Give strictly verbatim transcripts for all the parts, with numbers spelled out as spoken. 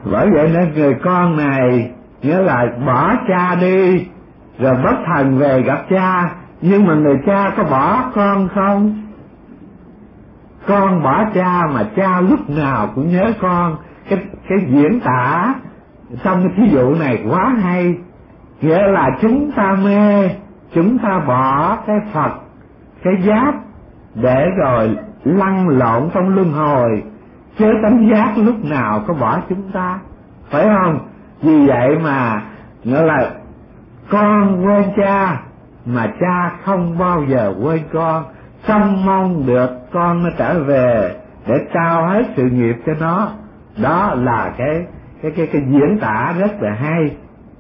Bởi vậy nên người con này nghĩa là bỏ cha đi rồi bất thần về gặp cha. Nhưng mà người cha có bỏ con không? Con bỏ cha mà cha lúc nào cũng nhớ con. Cái, cái diễn tả trong cái thí dụ này quá hay. Nghĩa là chúng ta mê, chúng ta bỏ cái Phật, cái giác để rồi lăn lộn trong luân hồi, chứ tánh giác lúc nào có bỏ chúng ta, phải không? Vì vậy mà nghĩa là con quên cha mà cha không bao giờ quên con, trông mong được con nó trở về để trao hết sự nghiệp cho nó. Đó là cái cái cái cái diễn tả rất là hay.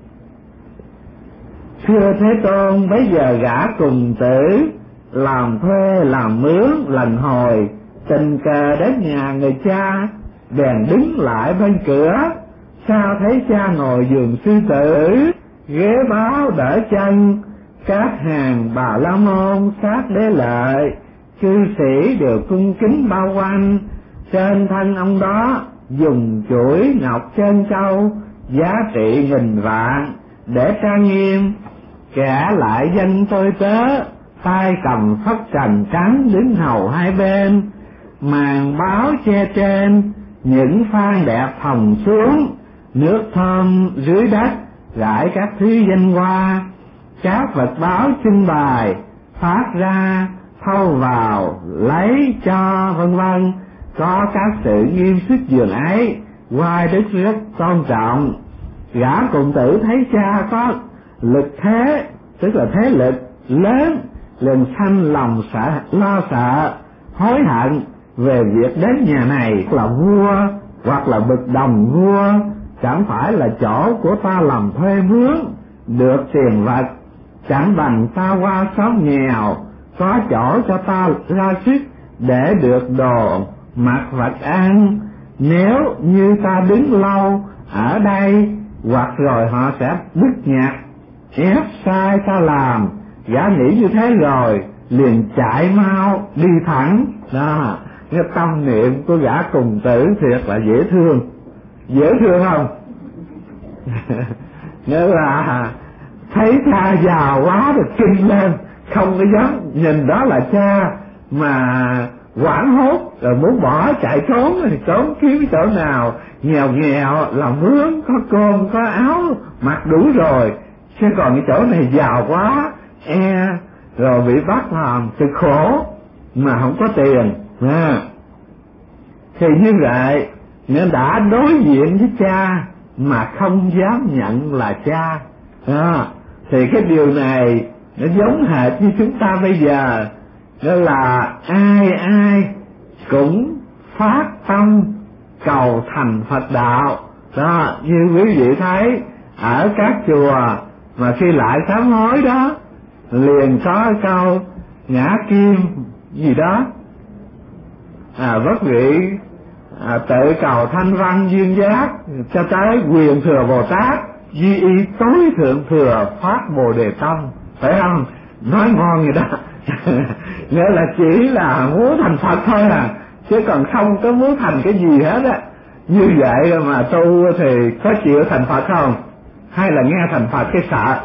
Thưa Thế Tôn, bây giờ gã cùng tử làm thuê làm mướn lần hồi, tình cờ đến nhà người cha, bèn đứng lại bên cửa. Sao thấy cha ngồi giường sư tử, ghế báo đỡ chân, các hàng bà la môn sát đế lợi, cư sĩ đều cung kính bao quanh. Trên thân ông đó dùng chuỗi ngọc trân châu giá trị nghìn vạn để trang nghiêm. Kẻ lại danh tôi tớ, tay cầm phất trần trắng đứng hầu hai bên, màn báo che trên, những phan đẹp thòng xuống, nước thơm dưới đất rải các thứ danh hoa. Các vật báo trưng bày phát ra thâu vào lấy cho vân vân. Có các sự nghiêm sức giường ấy, oai đức rất tôn trọng. Gã cùng tử thấy cha có lực thế, tức là thế lực lớn, liền sanh lòng sợ, lo sợ, hối hận về việc đến nhà này là vua hoặc là bậc đồng vua, chẳng phải là chỗ của ta làm thuê mướn được tiền vật, chẳng bằng ta qua xóm nghèo có chỗ cho ta ra sức để được đồ mặc vật ăn. Nếu như ta đứng lâu ở đây, hoặc rồi họ sẽ bức nhặt ép sai ta làm. Gã nghĩ như thế rồi liền chạy mau đi thẳng. Đó, cái tâm niệm của gã cùng tử thiệt là dễ thương. Dễ thương không? Nghĩa là thấy cha già quá rồi kinh lên, không có dám nhìn đó là cha, mà hoảng hốt rồi muốn bỏ chạy trốn, thì trốn kiếm chỗ nào nghèo nghèo làm mướn, có cơm có áo mặc đủ rồi, chứ còn cái chỗ này giàu quá e rồi bị bắt làm cực khổ mà không có tiền. À, thì như vậy nên đã đối diện với cha mà không dám nhận là cha. À, thì cái điều này nó giống hệt như chúng ta bây giờ, đó là ai ai cũng phát tâm cầu thành Phật đạo. Đó, như quý vị thấy ở các chùa mà khi lại sám hối đó, liền có câu ngã kim gì đó, à, bất vị à, tự cầu thanh văn duyên giác cho tới quyền thừa Bồ Tát, duy y tối thượng thừa phát Bồ Đề Tâm, phải không? Nói ngon vậy đó. Nghĩa là chỉ là muốn thành Phật thôi à, chứ còn không có muốn thành cái gì hết á. Như vậy mà tu thì có chịu thành Phật không? Hay là nghe thành Phật cái sợ?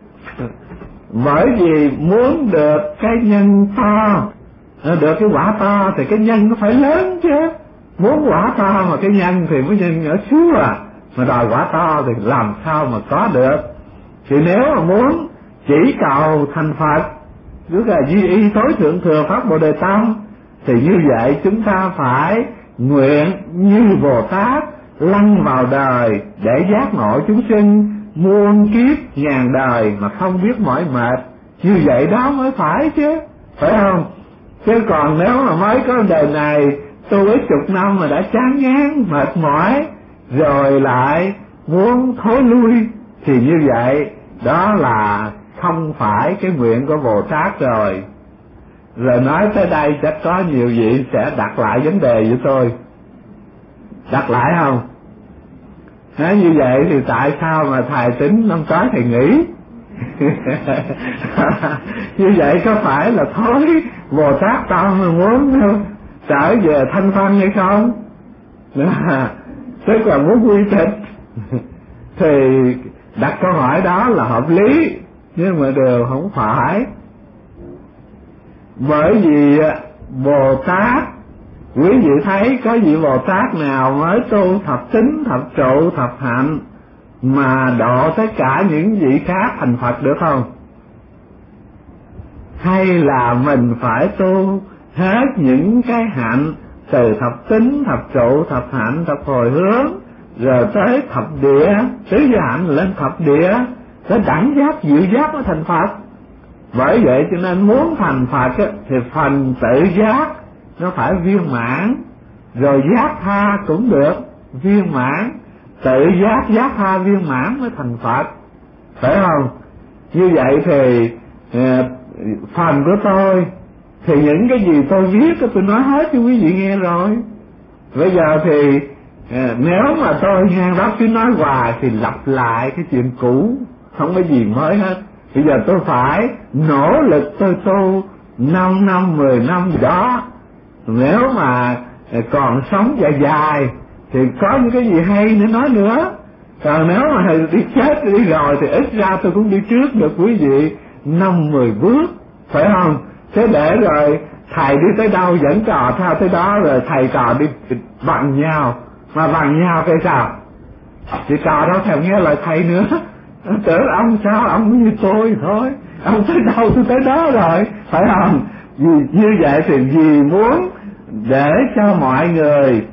Bởi vì muốn được cái nhân to, được cái quả to thì cái nhân nó phải lớn chứ. Muốn quả to mà cái nhân thì mới nhân nhỏ xíu à, mà đòi quả to thì làm sao mà có được. Thì nếu mà muốn chỉ cầu thành Phật, tức là duy y tối thượng thừa pháp Bồ Đề Tâm, thì như vậy chúng ta phải nguyện như Bồ Tát lăn vào đời để giác ngộ chúng sinh muôn kiếp ngàn đời mà không biết mỏi mệt. Như vậy đó mới phải chứ, phải không? Chứ còn nếu mà mới có đời này tu ít chục năm mà đã chán ngán mệt mỏi rồi lại muốn thối lui, thì như vậy đó là không phải cái nguyện của Bồ Tát rồi. Rồi nói tới đây chắc có nhiều vị sẽ đặt lại vấn đề với tôi. Đặt lại không? Nói như vậy thì tại sao mà thầy tính năm tới thầy nghỉ? Như vậy có phải là thối Bồ Tát tao mà muốn trở về thanh văn hay không? tức là muốn quy tịch. Thì đặt câu hỏi đó là hợp lý, nhưng mà đều không phải. Bởi vì Bồ Tát, quý vị thấy có vị Bồ Tát nào mới tu thập tính, thập trụ, thập hạnh mà độ tất cả những vị khác thành Phật được không? Hay là mình phải tu hết những cái hạnh từ thập tính, thập trụ, thập hạnh, thập hồi hướng, rồi tới thập địa, tứ hạnh lên thập địa, tới đẳng giác, diệu giác mới thành Phật. Bởi vậy cho nên muốn thành Phật á, thì phần tự giác nó phải viên mãn, rồi giác tha cũng được viên mãn, tự giác, giác tha viên mãn mới thành Phật, phải không? Như vậy thì eh, phần của tôi thì những cái gì tôi viết tôi nói hết cho quý vị nghe rồi. Bây giờ thì eh, nếu mà tôi ngang đó cứ nói hoài thì lặp lại cái chuyện cũ, không có gì mới hết. Bây giờ tôi phải nỗ lực tôi tu năm năm, mười năm gì đó, nếu mà còn sống dài dài thì có những cái gì hay nữa nói nữa. Còn nếu mà đi chết đi rồi thì ít ra tôi cũng đi trước được quý vị năm mười bước, phải không? Thế để rồi thầy đi tới đâu dẫn trò theo tới đó, rồi thầy trò đi bằng nhau, mà bằng nhau cái sao? Thì trò đâu thèm nghe lời thầy nữa. Tưởng ông sao ông như tôi thôi, ông tới đâu tôi tới đó rồi, phải không? Vì như vậy thì vì muốn để cho mọi người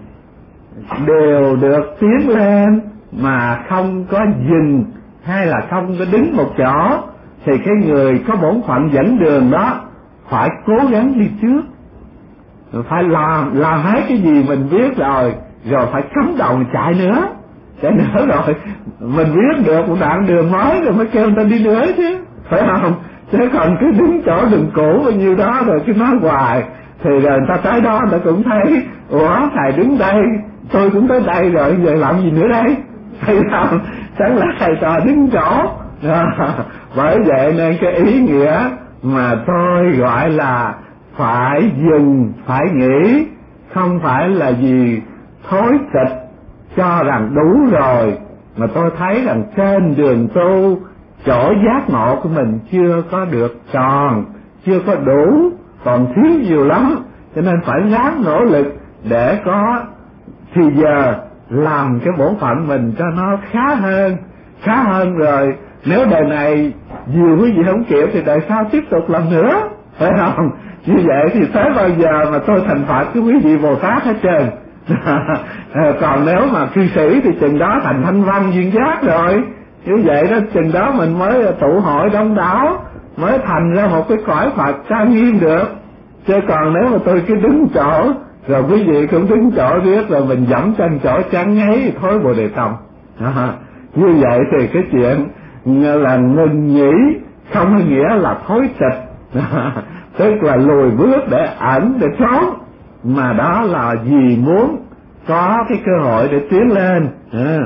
đều được tiến lên mà không có dừng hay là không có đứng một chỗ, thì cái người có bổn phận dẫn đường đó phải cố gắng đi trước, phải làm làm hết cái gì mình biết rồi, rồi phải cắm đầu chạy nữa. Chạy nữa rồi mình biết được một đoạn đường mới rồi mới kêu người ta đi nữa chứ, phải không? Chứ còn cứ đứng chỗ đường cũ bao nhiêu đó rồi cứ nói hoài thì rồi người ta tới đó người ta cũng thấy ủa thầy đứng đây, tôi cũng tới đây rồi, giờ làm gì nữa đây, thấy không? Chắc là thầy trò đứng chỗ. Bởi vậy nên cái ý nghĩa mà tôi gọi là phải dừng, phải nghỉ, không phải là gì thối tịch cho rằng đủ rồi, mà tôi thấy rằng trên đường tu chỗ giác ngộ của mình chưa có được tròn, chưa có đủ, còn thiếu nhiều lắm, cho nên phải ráng nỗ lực để có thì giờ làm cái bổn phận mình cho nó khá hơn, khá hơn rồi nếu đời này nhiều quý vị không chịu thì đời sau tiếp tục làm nữa, phải không? Như vậy thì tới bao giờ mà tôi thành Phật cái quý vị Bồ Tát hết trơn. Còn nếu mà cư sĩ thì chừng đó thành Thanh Văn Duyên Giác rồi, như vậy đó chừng đó mình mới tụ hội đông đảo, mới thành ra một cái cõi Phật trang nghiêm được. Chứ còn nếu mà tôi cứ đứng chỗ rồi quý vị cũng đứng chỗ biết rồi mình dẫm chân chỗ trắng ấy thối Bồ Đề Tâm. Như vậy thì cái chuyện là ngừng nghỉ không có nghĩa là thối tịch, tức là lùi bước để ẩn để trốn, mà đó là vì muốn có cái cơ hội để tiến lên. À,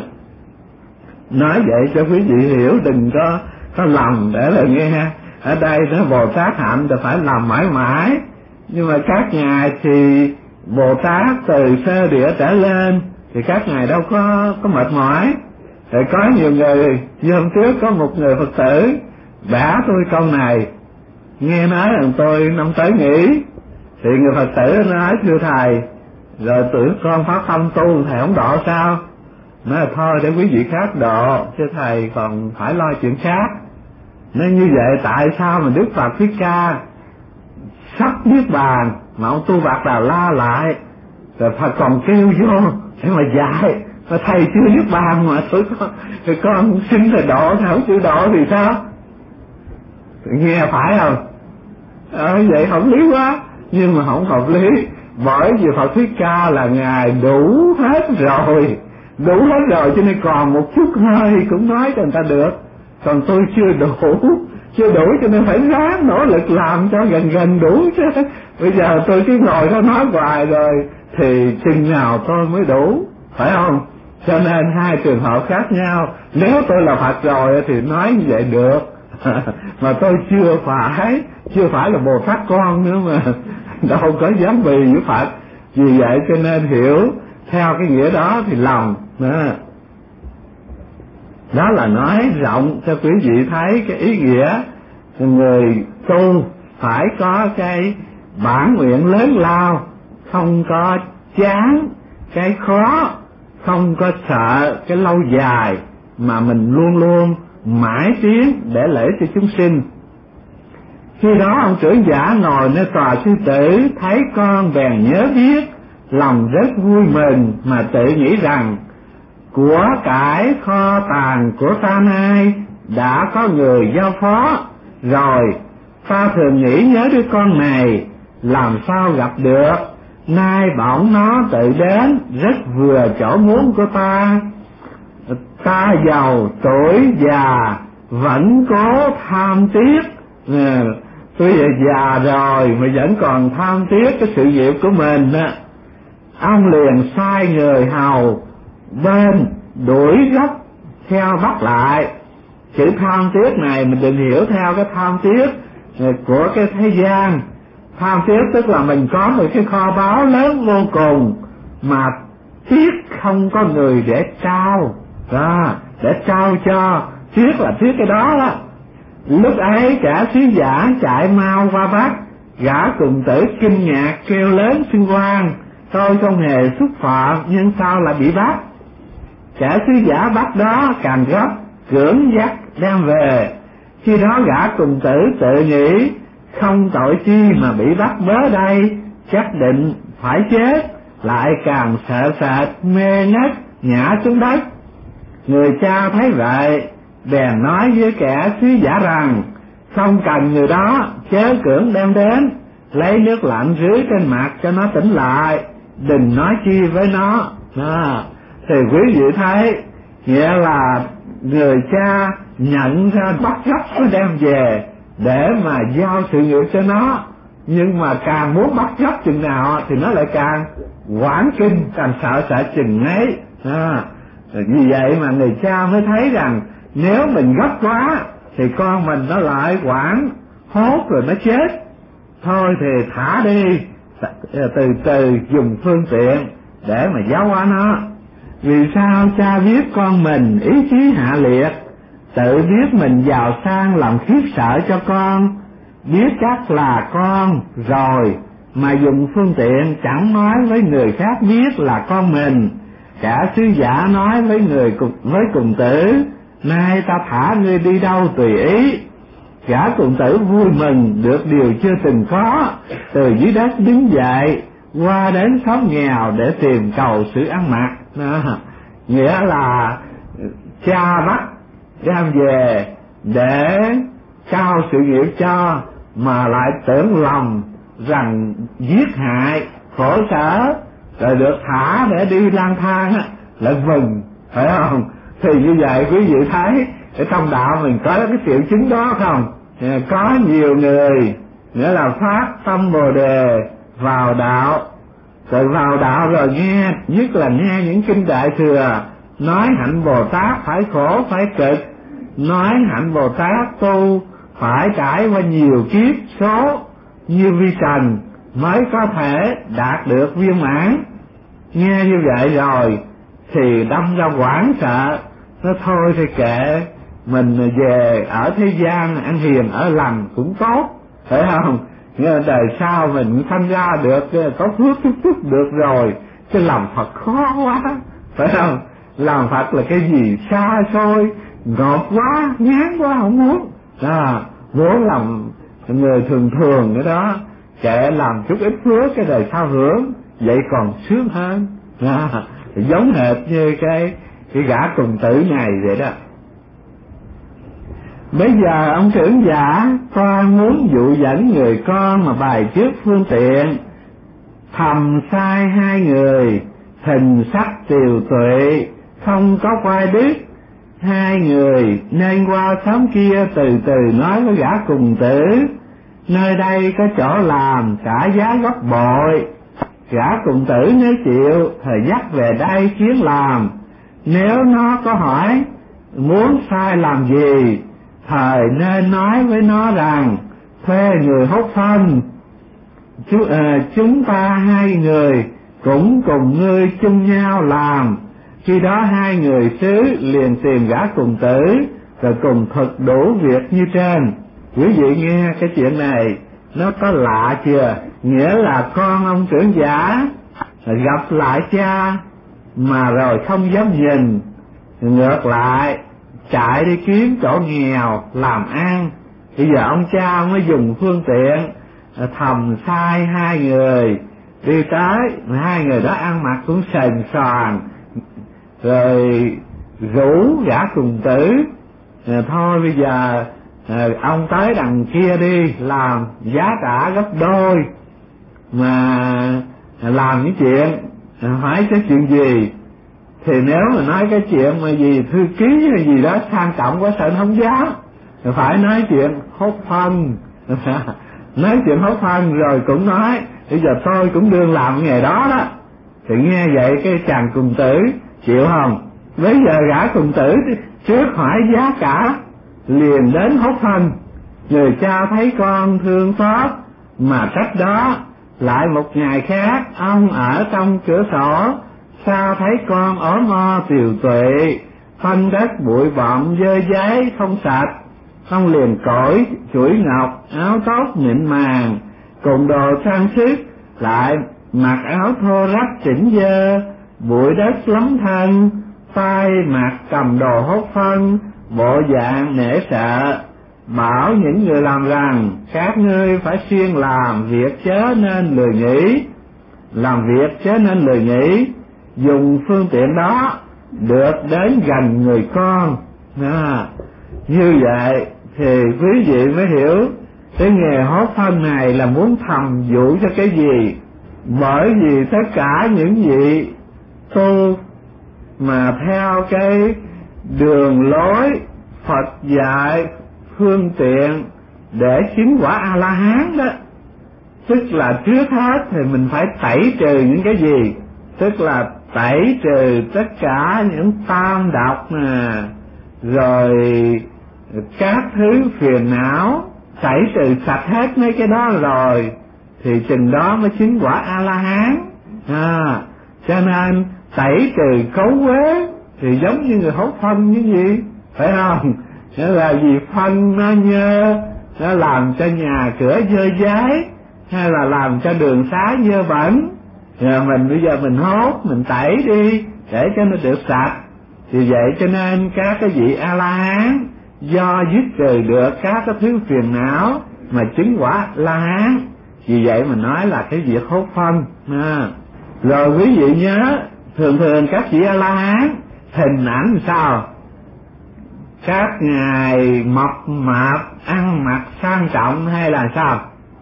nói vậy cho quý vị hiểu, đừng có có lầm để là nghe ở đây nó Bồ Tát hạnh là phải làm mãi mãi, nhưng mà các ngài thì Bồ Tát từ sơ địa trở lên thì các ngài đâu có có mệt mỏi. Rồi có nhiều người, như hôm trước có một người Phật tử bả tôi câu này, nghe nói rằng tôi năm tới nghỉ, thì người Phật tử nói thưa thầy, rồi tưởng con phát tâm tu thầy không độ sao? Nói là thôi để quý vị khác độ, chứ thầy còn phải lo chuyện khác. Nên như vậy tại sao mà Đức Phật Thích Ca sắp niết bàn mà ông Tu Bạc Đà La lại, rồi Phật còn kêu vô để mà dạy, mà thầy chưa niết bàn mà tôi con, rồi con xin thầy độ, thầy không chịu độ thì sao? Nghe phải không? Ờ, vậy hợp lý quá, nhưng mà không hợp lý, bởi vì Phật Thích Ca là ngài đủ hết rồi, đủ hết rồi, cho nên còn một chút hơi cũng nói cho người ta được, còn tôi chưa đủ, chưa đủ cho nên phải ráng nỗ lực làm cho gần gần đủ chứ. Bây giờ tôi cứ ngồi đó nói hoài rồi thì chừng nào tôi mới đủ, phải không? Cho nên hai trường hợp khác nhau. Nếu tôi là Phật rồi thì nói như vậy được, mà tôi chưa phải, chưa phải là Bồ Tát con nữa mà đâu có dám bì với Phật. Vì vậy cho nên hiểu theo cái nghĩa đó thì lòng đó. Đó là nói rộng cho quý vị thấy cái ý nghĩa người tu phải có cái bản nguyện lớn lao, không có chán cái khó, không có sợ cái lâu dài, mà mình luôn luôn mãi tiến để lợi cho chúng sinh. Khi đó ông trưởng giả ngồi nơi tòa sư tử, thấy con bèn nhớ biết, lòng rất vui mừng mà tự nghĩ rằng của cải kho tàng của ta nay đã có người giao phó rồi. Ta thường nghĩ nhớ đứa con này làm sao gặp được, nay bỗng nó tự đến rất vừa chỗ muốn của ta. Ta giàu tuổi già vẫn cố tham tiếc, tôi già rồi mà vẫn còn tham tiếc cái sự nghiệp của mình á. Ông liền sai người hầu bên đuổi gấp theo bắt lại. Chữ tham tiếc này mình đừng hiểu theo cái tham tiếc của cái thế gian. Tham tiếc tức là mình có một cái kho báu lớn vô cùng mà tiếc không có người để trao đó, để trao cho. Tiếc là tiếc cái đó đó. Lúc ấy cả sứ giả chạy mau qua bắt, gã cùng tử kinh ngạc kêu lớn xưng hoan, tôi không hề xúc phạm nhưng sao lại bị bắt. Cả sứ giả bắt đó càng gấp cưỡng dắt đem về. Khi đó gã cùng tử tự nghĩ không tội chi mà bị bắt bớ đây, chắc định phải chết, lại càng sợ sệt mê ngất ngã xuống đất. Người cha thấy vậy bèn nói với kẻ sứ giả rằng không cần người đó, chớ cưỡng đem đến, lấy nước lạnh rưới trên mặt cho nó tỉnh lại, đừng nói chi với nó. Đó. Thì quý vị thấy nghĩa là người cha nhận ra bắt gấp nó đem về để mà giao sự nghiệp cho nó, nhưng mà càng muốn bắt gấp chừng nào thì nó lại càng hoảng kinh, càng sợ sợ chừng ấy. À, vì vậy mà người cha mới thấy rằng nếu mình gấp quá thì con mình nó lại hoảng hốt rồi nó chết. Thôi thì thả đi, từ từ dùng phương tiện để mà giáo hóa nó. Vì sao cha biết con mình ý chí hạ liệt, tự biết mình giàu sang làm khiếp sợ cho con, biết chắc là con rồi mà dùng phương tiện chẳng nói với người khác biết là con mình. Cả sứ giả nói với người cùng, với cùng tử, nay ta thả ngươi đi đâu tùy ý. Gã cùng tử vui mừng được điều chưa từng có, từ dưới đất đứng dậy qua đến xóm nghèo để tìm cầu sự ăn mặc. À, nghĩa là cha bắt đem về để cao sự nghiệp cho, mà lại tưởng lòng rằng giết hại khổ sở rồi được thả để đi lang thang á, lại mừng, phải không? Thì như vậy quý vị thấy ở trong đạo mình có cái triệu chứng đó không? Có nhiều người nghĩa là phát tâm Bồ Đề vào đạo, rồi vào đạo rồi nghe, nhất là nghe những kinh Đại Thừa nói hạnh Bồ Tát phải khổ phải cực, nói hạnh Bồ Tát tu phải trải qua nhiều kiếp số như vi trần mới có thể đạt được viên mãn. Nghe như vậy rồi thì đâm ra hoảng sợ, nó thôi thì kệ, mình về ở thế gian ăn hiền ở lành cũng tốt, phải không? Nghĩa đời sau mình sanh ra được có phước chút chút được rồi, chứ làm Phật khó quá, phải không? Làm Phật là cái gì xa xôi, ngọt quá, ngán quá, không muốn. À, muốn làm người thường thường cái đó, kệ làm chút ít phước cái đời sau hưởng, vậy còn sướng hơn. À, giống hệt như cái cái gã cùng tử này vậy đó. Bây giờ ông trưởng giả con muốn dụ dẫn người con mà bài trước phương tiện, thầm sai hai người, hình sắc tiều tuệ, không có quai đứt. Hai người nên qua xóm kia từ từ nói với gã cùng tử, nơi đây có chỗ làm trả giá gấp bội. Gã cùng tử nếu chịu thời dắt về đây chuyến làm. Nếu nó có hỏi muốn sai làm gì, thời nên nói với nó rằng thuê người hốt phân. Chú, à, chúng ta hai người cũng cùng ngươi chung nhau làm. Khi đó hai người sứ liền tìm gã cùng tử, rồi cùng thực đủ việc như trên. Quý vị nghe cái chuyện này nó có lạ chưa? Nghĩa là con ông trưởng giả gặp lại cha mà rồi không dám nhìn, ngược lại chạy đi kiếm chỗ nghèo làm ăn. Bây giờ ông cha mới dùng phương tiện thầm sai hai người đi tới, hai người đó ăn mặc cũng sền soàn, rồi rủ gã cùng tử à, thôi bây giờ à, ông tới đằng kia đi làm giá trả gấp đôi, mà làm những chuyện à, hỏi cái chuyện gì thì nếu mà nói cái chuyện mà gì thư ký hay gì đó sang trọng quá sợ không dám, phải nói chuyện hốt phân nói chuyện hốt phân rồi cũng nói bây giờ tôi cũng đương làm nghề đó đó. Thì nghe vậy cái chàng cùng tử chịu không? Bây giờ gã cùng tử trước hỏi giá cả liền đến hốt phân. Người cha thấy con thương xót mà cách đó. Lại một ngày khác ông ở trong cửa sổ, sao thấy con ốm mo tiều tụy, phân đất bụi bặm dơ giấy không sạch. Ông liền cởi chuỗi ngọc, áo tốt mịn màng cùng đồ trang sức, lại mặc áo thô rách chỉnh dơ, bụi đất lấm thân, tay mặc cầm đồ hốt phân, bộ dạng nể sợ. Bảo những người làm rằng các ngươi phải siêng làm việc chớ nên lười nghỉ, làm việc chớ nên lười nghỉ, dùng phương tiện đó được đến gần người con. À, như vậy thì quý vị mới hiểu cái nghề hốt phân này là muốn thầm dụ cho cái gì. Bởi vì tất cả những vị tu mà theo cái đường lối Phật dạy phương tiện để chứng quả A-la-hán đó, tức là trước hết thì mình phải tẩy trừ những cái gì? Tức là tẩy trừ tất cả những tam độc nè, rồi các thứ phiền não, tẩy trừ sạch hết mấy cái đó rồi thì chừng đó mới chứng quả A-la-hán. À, cho nên tẩy trừ cấu uế thì giống như người hốt phân như gì, phải không? Nghĩa là vì phân nó nhơ, nó làm cho nhà cửa dơ dáy, hay là làm cho đường xá dơ bẩn, rồi mình bây giờ mình hốt, mình tẩy đi để cho nó được sạch. Vì vậy cho nên các cái vị A-la-hán do dứt trừ được các cái thứ phiền não mà chứng quả La-hán. Vì vậy mình nói là cái việc hốt phân. À, rồi quý vị nhớ, thường thường các vị A-la-hán hình ảnh sao? Các ngài mập mạp, ăn mặc sang trọng hay là sao?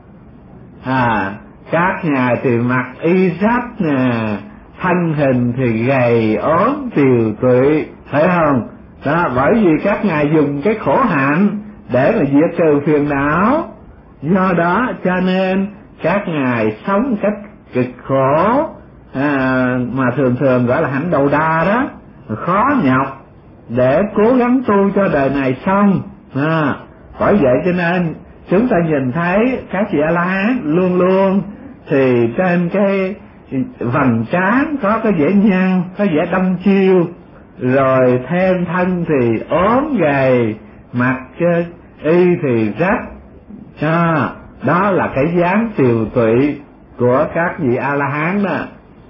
À, các ngài thì mặc y rách nè, thân hình thì gầy ốm tiều tụy, phải không? Đó, bởi vì các ngài dùng cái khổ hạnh để mà diệt trừ phiền não. Do đó cho nên các ngài sống cách cực khổ, à, mà thường thường gọi là hạnh đầu đà đó, khó nhọc để cố gắng tu cho đời này xong. À, bởi vậy cho nên chúng ta nhìn thấy các vị A-la-hán luôn luôn thì trên cái vành trán có cái vẻ nhăn, có vẻ đâm chiêu, rồi thêm thân thì ốm gầy, mặt y thì rách. À, đó là cái dáng tiều tụy của các vị A-la-hán đó.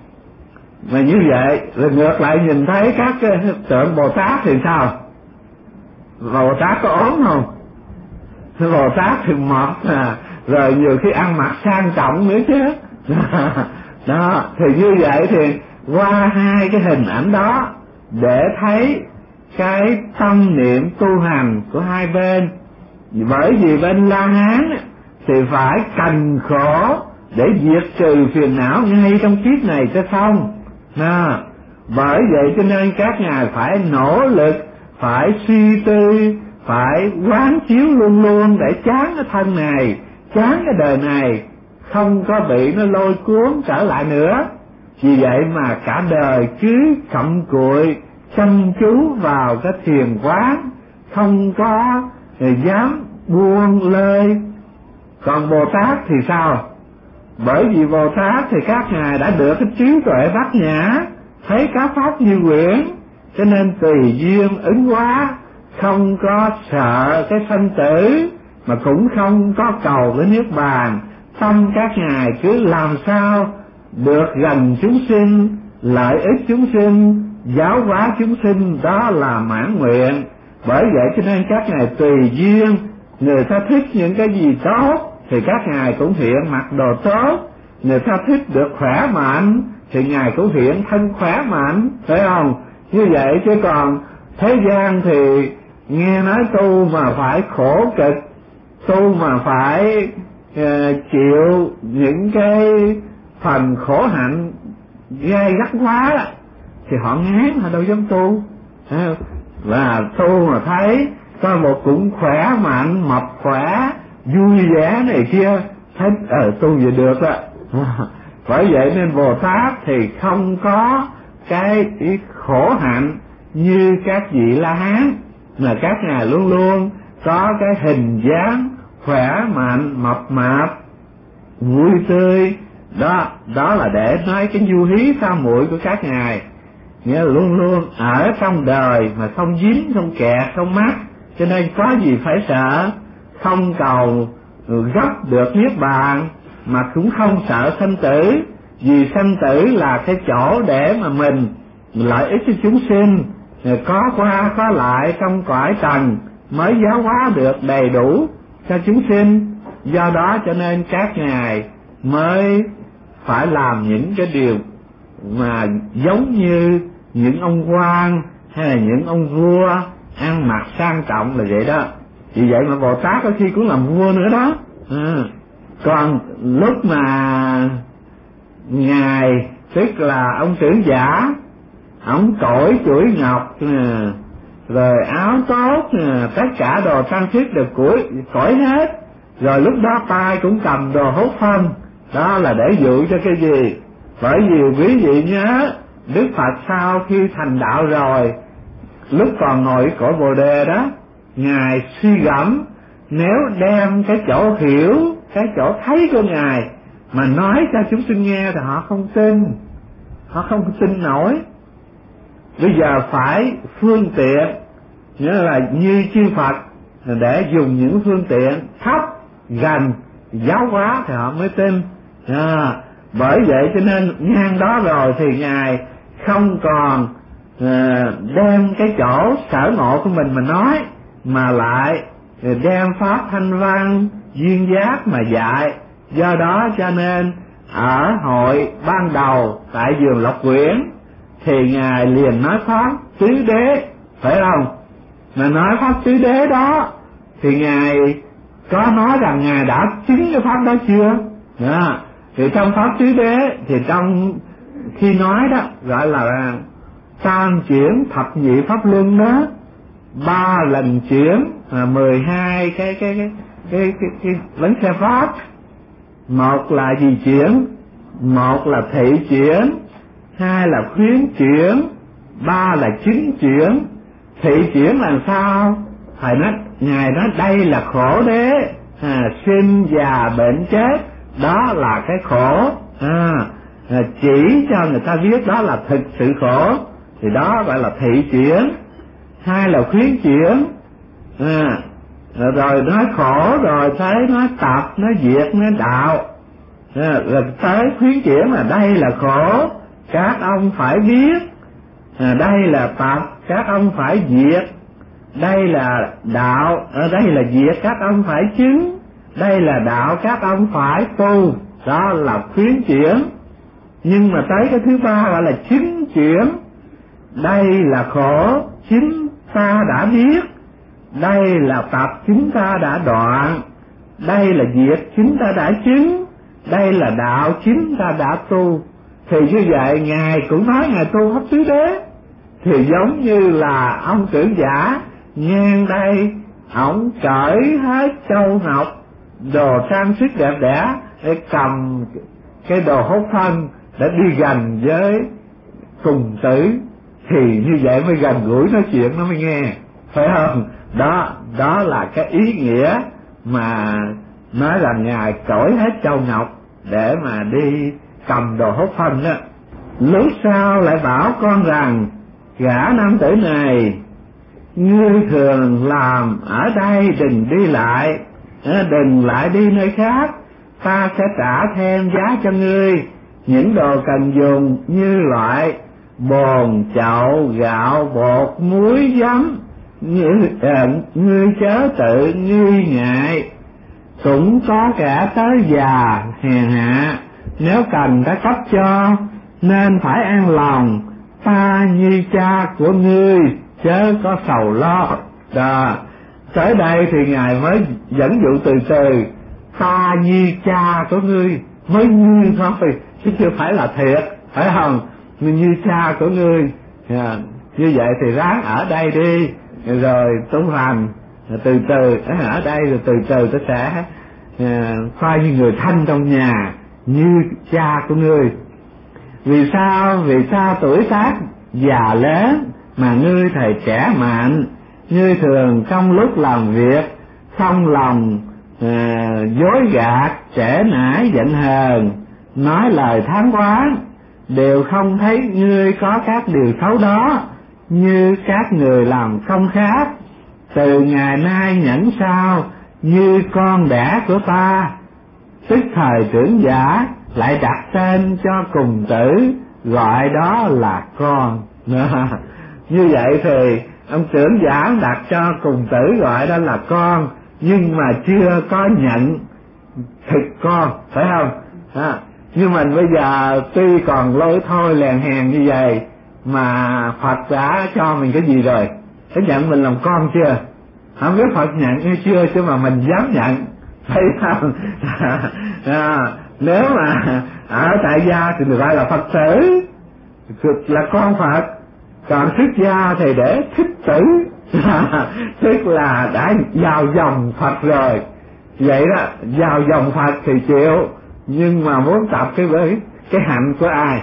Mà như vậy rồi ngược lại nhìn thấy các tượng Bồ Tát thì sao? Bồ Tát có ốm không? Bồ Tát thì mập à, rồi nhiều khi ăn mặc sang trọng nữa chứ. Đó, thì như vậy thì qua hai cái hình ảnh đó để thấy cái tâm niệm tu hành của hai bên. Bởi vì bên La-hán thì phải cành khổ để diệt trừ phiền não ngay trong kiếp này cho xong. À, bởi vậy cho nên các ngài phải nỗ lực, phải suy tư, phải quán chiếu luôn luôn để chán cái thân này, chán cái đời này, không có bị nó lôi cuốn trở lại nữa. Vì vậy mà cả đời cứ cặm cụi chăm chú vào cái thiền quán, không có dám buông lơi. Còn Bồ Tát thì sao? Bởi vì Bồ Tát thì các ngài đã được cái trí tuệ bát nhã, thấy các pháp như quyển, cho nên tùy duyên ứng hóa, không có sợ cái sanh tử, mà cũng không có cầu cái niết bàn. Tâm các ngài cứ làm sao được gần chúng sinh, lợi ích chúng sinh, giáo hóa chúng sinh, đó là mãn nguyện. Bởi vậy cho nên các ngài tùy duyên, người ta thích những cái gì tốt thì các ngài cũng hiện mặc đồ tốt, người ta thích được khỏe mạnh thì ngài cũng hiện thân khỏe mạnh, phải không? Như vậy chứ còn thế gian thì nghe nói tu mà phải khổ cực, tu mà phải uh, chịu những cái phần khổ hạnh gai gắt quá thì họ ngán, họ đâu dám tu. Và tu mà thấy có một cũng khỏe mạnh, mập khỏe, vui vẻ này kia, thấy ờ tu vậy được á. Bởi vậy nên Bồ Tát thì không có cái khổ hạnh như các vị La Hán, mà các ngài luôn luôn có cái hình dáng khỏe mạnh, mập mạp, vui tươi. Đó, đó là để nói cái nhu hí sa muội của các ngài, nghĩa là luôn luôn ở trong đời mà không dính, không kẹt, không mắc, cho nên có gì phải sợ, không cầu gấp được niết bàn, mà cũng không sợ sanh tử, vì sanh tử là cái chỗ để mà mình lợi ích cho chúng sinh, có qua có lại trong cõi trần mới giáo hóa được đầy đủ cho chúng sinh. Do đó cho nên các ngài mới phải làm những cái điều mà giống như những ông quan hay là những ông vua ăn mặc sang trọng là vậy đó. Vì vậy mà Bồ Tát có khi cũng làm vua nữa đó. À, còn lúc mà ngài tức là ông trưởng giả, ông cởi chuỗi ngọc nè, rồi áo tốt nè, tất cả đồ trang sức được củi cởi hết, rồi lúc đó tay cũng cầm đồ hốt phân, đó là để dụ cho cái gì? Bởi vì quý vị nhớ Đức Phật sau khi thành đạo rồi, lúc còn ngồi cõi Bồ Đề đó, ngài suy gẫm nếu đem cái chỗ hiểu, cái chỗ thấy của ngài mà nói cho chúng sinh nghe thì họ không tin, họ không tin nổi. Bây giờ phải phương tiện, nghĩa là như chư Phật, để dùng những phương tiện thấp gần giáo hóa thì họ mới tin. À, bởi vậy cho nên ngang đó rồi thì ngài không còn à, đem cái chỗ sở ngộ của mình mà nói, mà lại đem pháp thanh văn duyên giác mà dạy. Do đó cho nên ở hội ban đầu tại vườn Lộc Quyển thì ngài liền nói pháp tứ đế, phải không? Mà nói pháp tứ đế đó thì ngài có nói rằng ngài đã chứng cái pháp đó chưa? Đó. Thì trong pháp tứ đế thì trong khi nói đó gọi là tam chuyển thập nhị pháp luân đó, ba lần chuyển là mười hai cái cái cái cái cái, cái vấn xe pháp. Một là gì chuyển, một là thị chuyển, hai là khuyến chuyển, ba là chính chuyển. Thị chuyển là sao? Thầy nói ngài nói đây là khổ đế, à, sinh già bệnh chết, đó là cái khổ. À, à, chỉ cho người ta biết đó là thực sự khổ thì đó gọi là thị chuyển. Hai là khuyến chuyển, à, rồi nói khổ rồi thấy nói tập, nói diệt, nói đạo, à, rồi tới khuyến chuyển là đây là khổ, các ông phải biết, à, đây là tập, các ông phải diệt, đây là đạo, ở đây là diệt, các ông phải chứng, đây là đạo, các ông phải tu, đó là khuyến chuyển. Nhưng mà tới cái thứ ba gọi là chính chuyển, đây là khổ, chính ta đã biết, đây là tập, chính ta đã đoạn, đây là diệt, chính ta đã chứng, đây là đạo, chính ta đã tu. Thì như vậy ngài cũng nói ngài tu pháp tứ đế, thì giống như là ông trưởng giả ngang đây, ổng cởi hết châu ngọc, đồ trang sức đẹp đẽ, để cầm cái đồ hốt phân để đi gần với cùng tử, thì như vậy mới gần gũi nói chuyện nó mới nghe, phải không? Đó, đó là cái ý nghĩa mà nói là ngài cởi hết châu ngọc để mà đi cầm đồ hốt phân đó. Lúc sau lại bảo con rằng gã nam tử này, ngươi thường làm ở đây đừng đi lại, đừng lại đi nơi khác, ta sẽ trả thêm giá cho ngươi những đồ cần dùng như loại bồn, chậu, gạo, bột, muối, giấm. Ngươi, à, ngươi chớ tự nghi ngại, cũng có kẻ tới già hèn hạ, nếu cần ta cấp cho, nên phải an lòng. Ta như cha của ngươi, chớ có sầu lo. Đó, tới đây thì Ngài mới dẫn dụ từ từ, ta như cha của ngươi, mới như thôi, chứ chưa phải là thiệt, phải không? Như cha của ngươi, à, như vậy thì ráng ở đây đi, rồi tu hành, từ từ ở đây rồi từ từ tôi sẽ à, coi như người thân trong nhà, như cha của ngươi. Vì sao? Vì sao tuổi tác già lớn mà ngươi thầy trẻ mạnh, ngươi thường trong lúc làm việc không lòng à, dối gạt, trễ nải, giận hờn, nói lời than oán, đều không thấy ngươi có các điều xấu đó như các người làm không khác. Từ ngày nay nhẫn sao như con đẻ của ta. Tức thời trưởng giả lại đặt tên cho cùng tử, gọi đó là con. Như vậy thì ông trưởng giả đặt cho cùng tử gọi đó là con, nhưng mà chưa có nhận thịt con, phải không? À, nhưng mình bây giờ tuy còn lôi thôi lèn hèn như vậy mà Phật đã cho mình cái gì rồi? Cái nhận mình làm con chưa? Không biết Phật nhận hay chưa, chứ mà mình dám nhận, thấy không? À, nếu mà ở tại gia thì được gọi là Phật tử, là con Phật, còn xuất gia thì để thích tử, tức là đã vào dòng Phật rồi. Vậy đó, vào dòng Phật thì chịu, nhưng mà muốn tập cái với cái hạnh của ai?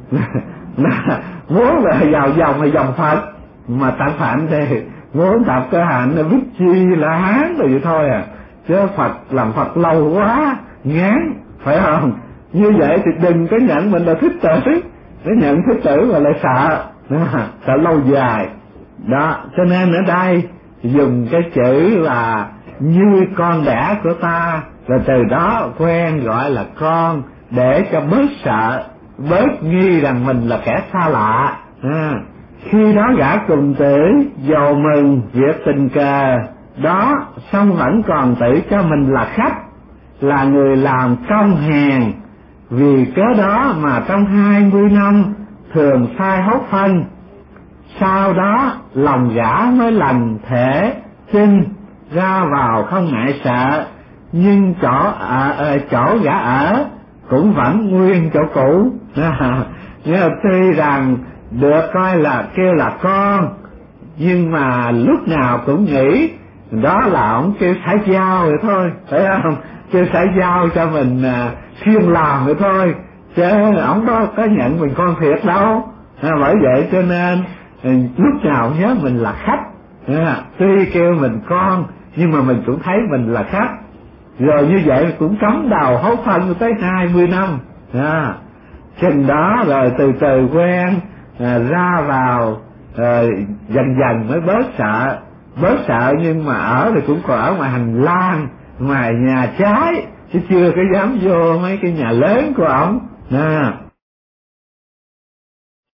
Muốn là vào dòng hay dòng Phật, mà tập hạnh thì muốn tập cái hạnh là biết chi là hán rồi vậy thôi à, chứ Phật làm Phật lâu quá ngán, phải không? Như vậy thì đừng có nhận mình là thích tử, để nhận thích tử mà lại sợ, sợ lâu dài đó. Cho nên ở đây dùng cái chữ là như con đẻ của ta, rồi từ đó quen gọi là con, để cho bớt sợ, bớt nghi rằng mình là kẻ xa lạ. À, khi đó gã cùng tử giàu mừng việc tình cờ đó, song vẫn còn tự cho mình là khách, là người làm công hèn. Vì cớ đó mà trong hai mươi năm thường sai hốt phân. Sau đó lòng gã mới lành thể tin, ra vào không ngại sợ, nhưng chỗ ở, chỗ gã ở cũng vẫn nguyên chỗ cũ. Nhưng tuy rằng được coi là kêu là con, nhưng mà lúc nào cũng nghĩ đó là ông kêu xã giao rồi thôi, phải không? Kêu xã giao cho mình siêng làm rồi thôi, chứ ông đó có nhận mình con thiệt đâu. À, bởi vậy cho nên lúc nào nhớ mình là khách. À, tuy kêu mình con nhưng mà mình cũng thấy mình là khách. Rồi như vậy cũng cắm đầu hốt phân tới hai mươi năm. À, chừng đó rồi từ từ quen, à, ra vào, à, dần dần mới bớt sợ. Bớt sợ nhưng mà ở thì cũng còn ở ngoài hành lang, ngoài nhà trái, chứ chưa có dám vô mấy cái nhà lớn của ổng. À,